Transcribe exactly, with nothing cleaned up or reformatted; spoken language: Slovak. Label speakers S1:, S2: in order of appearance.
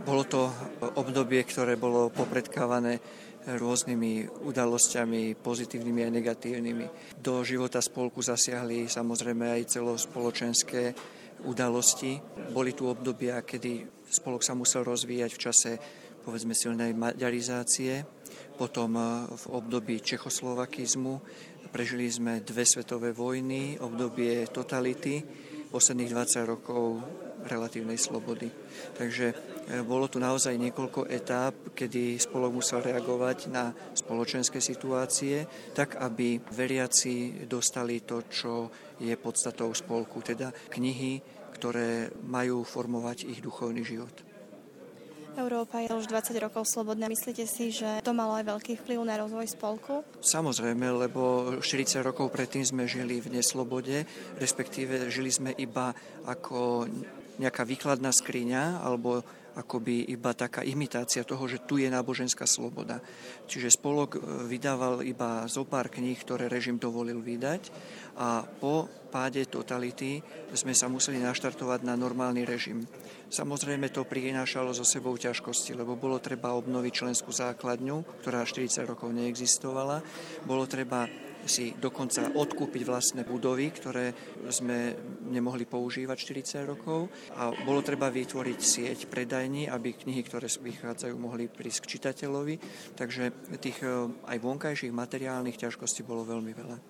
S1: Bolo to obdobie, ktoré bolo popredkávané rôznymi udalosťami, pozitívnymi a negatívnymi. Do života spolku zasiahli samozrejme aj celospoločenské udalosti. Boli tu obdobia, kedy spolok sa musel rozvíjať v čase, povedzme, silnej maďarizácie, potom v období čechoslovakizmu. Prežili sme dve svetové vojny, obdobie totality, posledných dvadsať rokov relatívnej slobody. Takže bolo tu naozaj niekoľko etáp, kedy spolok musel reagovať na spoločenské situácie, tak aby veriaci dostali to, čo je podstatou spolku, teda knihy, ktoré majú formovať ich duchovný život.
S2: Európa je už dvadsať rokov slobodná. Myslíte si, že to malo aj veľký vplyv na rozvoj spolku?
S1: Samozrejme, lebo štyridsať rokov predtým sme žili v neslobode, respektíve žili sme iba ako nejaká výkladná skriňa, alebo akoby iba taká imitácia toho, že tu je náboženská sloboda. Čiže spolok vydával iba zo pár kníh, ktoré režim dovolil vydať, a po páde totality sme sa museli naštartovať na normálny režim. Samozrejme to prinášalo so sebou ťažkosti, lebo bolo treba obnoviť členskú základňu, ktorá štyridsať rokov neexistovala. Bolo treba si dokonca odkúpiť vlastné budovy, ktoré sme nemohli používať štyridsať rokov, a bolo treba vytvoriť sieť predajní, aby knihy, ktoré vychádzajú, mohli prísť k čitateľovi. Takže tých aj vonkajších materiálnych ťažkostí bolo veľmi veľa.